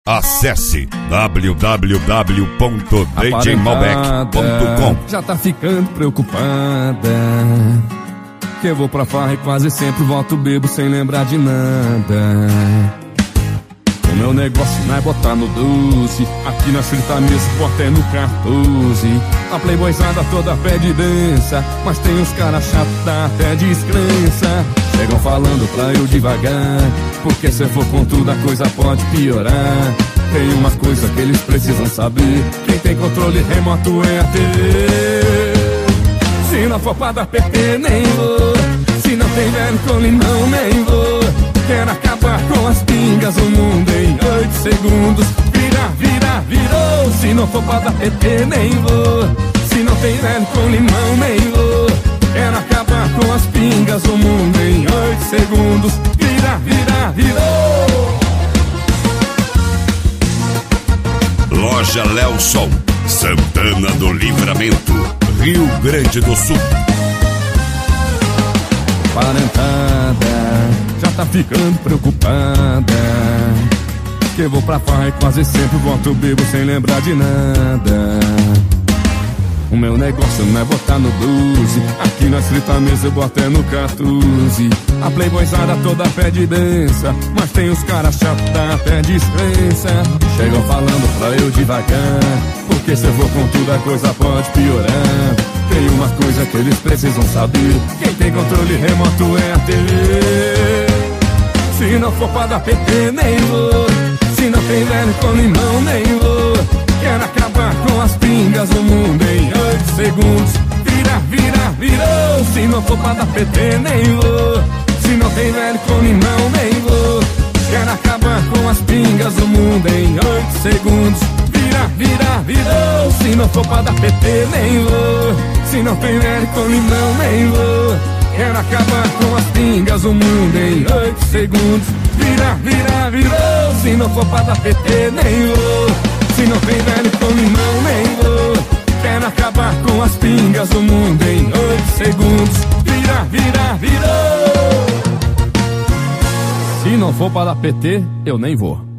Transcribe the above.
Acesse www.djmalbec.com. Já tá ficando preocupada que eu vou pra farra e quase sempre volto bebo sem lembrar de nada. O meu negócio não é botar no 12, aqui na frita mesmo bota é no 14. A playboyzada toda pede dança, mas tem uns caras chatos, dá até descrença. Chegam falando pra eu devagar, porque se eu for com tudo a coisa pode piorar. Tem umas coisas que eles precisam saber, quem tem controle remoto é a TV. Se não for pra dar PT nem vou, se não tem velho com limão nem vou. Quero acabar com as pingas, o mundo em 8 segundos. Virou. Se não for pra dar PT nem vou, se não tem velho com limão nem vou. Quero acabar com as pingas, o mundo em 8 segundos. Virou. Loja Lelson, Santana do Livramento, Rio Grande do Sul. Parentada, já tá ficando preocupada que eu vou pra farra e quase sempre volto bebo sem lembrar de nada. O meu negócio não é botar no 12, aqui na frita mesa eu boto é no 14. A playboyzada toda pede dança, mas tem os caras chatos, dá até descrença. Chegam falando pra eu devagar, porque se eu for com tudo a coisa pode piorar. Tem uma coisa que eles precisam saber, quem tem controle remoto é a TV. Se não for pra dar PT nem vou, se não tem velho com limão nem vou. Quero acabar com as pingas, o mundo em 8 segundos. Virou. Se não for pra dar PT nem vou, se não tem velho com limão nem vou. Quero acabar com as pingas, o mundo em 8 segundos. Virou. Se não for pra dar PT nem vou, se não tem velho com limão nem vou. Quero acabar com as pingas, o mundo em 8 segundos. Virou. Se não for pra dar PT nem vou, se não tem velho com limão nem vou. Quero acabar com as pingas, o mundo em 8 segundos. Virou. Se não for para dar PT, eu nem vou.